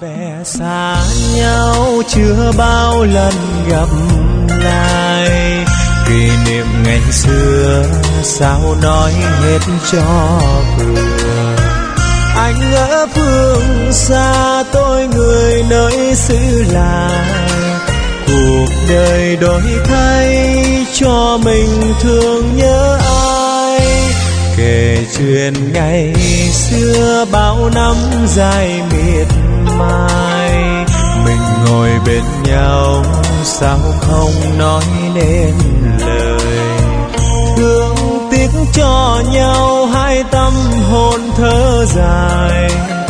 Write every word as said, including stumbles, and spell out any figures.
bè xa nhau chưa bao lần gặp lại, kỷ niệm ngày xưa sao nói hết cho vừa. Anh ở phương xa, tôi người nơi xứ lạ, cuộc đời đổi thay cho mình thương nhớ ai. Kể chuyện ngày xưa bao năm dài miệt mài, mình ngồi bên nhau sao không nói nên lời. Thương tiếc cho nhau hai tâm hồn thở dài,